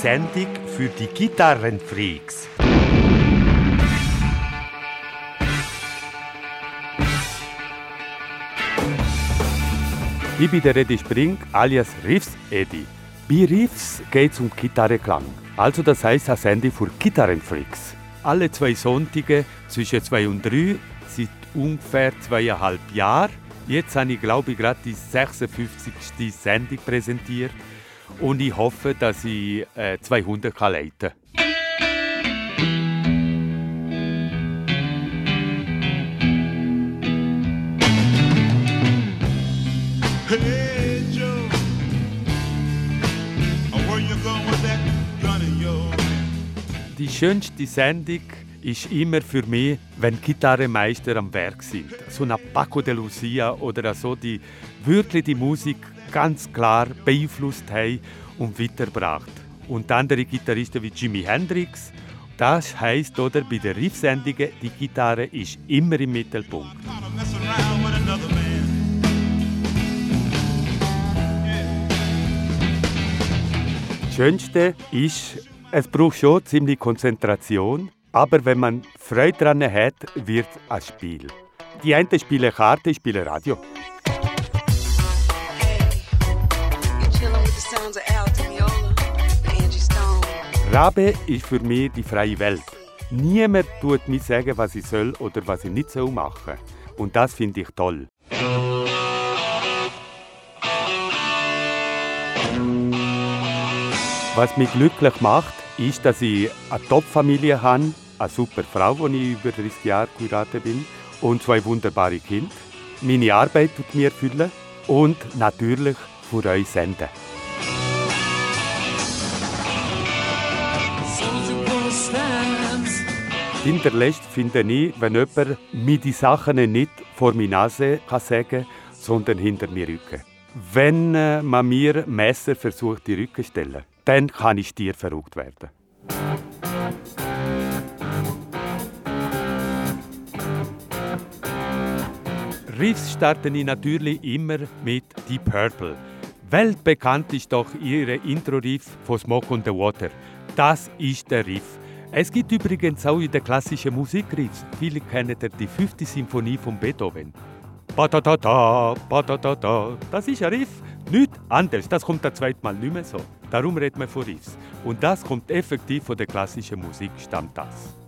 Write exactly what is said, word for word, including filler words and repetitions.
Sendung für die Gitarrenfreaks. Ich bin der Eddie Spring, alias Riffs Eddie. Bei Riffs geht es um Gitarrenklang. Also das heisst eine Sendung für Gitarrenfreaks. Alle zwei Sonntage zwischen zwei und drei, seit ungefähr zweieinhalb Jahren. Jetzt habe ich, glaube ich, gerade die sechsundfünfzigste Sendung präsentiert. Und ich hoffe, dass ich äh, zweihundert kann leiten kann. Hey Joe, where you going with that gun of yours? Die schönste Sendung ist immer für mich, wenn Gitarrenmeister am Werk sind. So ein Paco de Lucia oder so, die wirklich die Musik ganz klar beeinflusst haben und weitergebracht. Und andere Gitarristen wie Jimi Hendrix. Das heisst, oder, bei den Riffsendungen, die Gitarre ist immer im Mittelpunkt. Das Schönste ist, es braucht schon ziemlich Konzentration, aber wenn man Freude daran hat, wird es ein Spiel. Die einen spielen Karte, spielen Radio. Rabe ist für mich die freie Welt. Niemand tut mir sagen, was ich soll oder was ich nicht soll machen. Und das finde ich toll. Was mich glücklich macht, ist, dass ich eine Top-Familie habe, eine super Frau, die ich über dreißig Jahre geheiratet bin, und zwei wunderbare Kinder. Meine Arbeit tut mir erfüllen und natürlich für euch senden. Hinterlässt finde ich, wenn jemand mir die Sachen nicht vor meine Nase kann sagen, sondern hinter mir Rücken. Wenn man mir Messer versucht, die Rücken zu stellen, dann kann ich Tier verrückt werden. Riffs starten ich natürlich immer mit Deep Purple. Weltbekannt ist doch ihre Intro-Riff von Smoke on the Water. Das ist der Riff. Es gibt übrigens auch in der klassischen Musik Riffs. Viele kennen die fünfte Symphonie von Beethoven. Ba-da-da-da, ba-da-da-da. Das ist ein Riff. Nichts anderes. Das kommt das zweite Mal nicht mehr so. Darum redet man von Riffs. Und das kommt effektiv von der klassischen Musik, stammt das.